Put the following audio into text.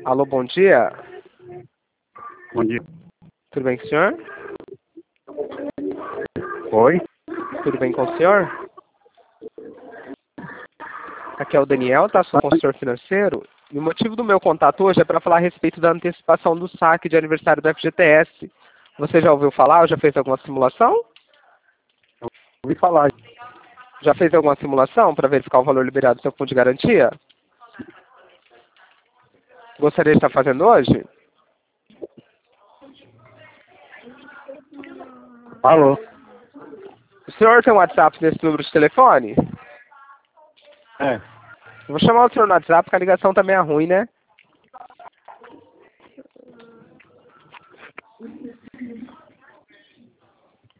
Alô, bom dia. Bom dia. Tudo bem com o senhor? Oi? Tudo bem com o senhor? Aqui é o Daniel, tá? Sou consultor financeiro. E o motivo do meu contato hoje é para falar a respeito da antecipação do saque de aniversário do FGTS. Você já ouviu falar ou já fez alguma simulação? Ouvi falar. Já fez alguma simulação para verificar o valor liberado do seu fundo de garantia? Gostaria de estar fazendo hoje? Alô? O senhor tem um WhatsApp nesse número de telefone? É. Eu vou chamar o senhor no WhatsApp porque a ligação também é ruim, né?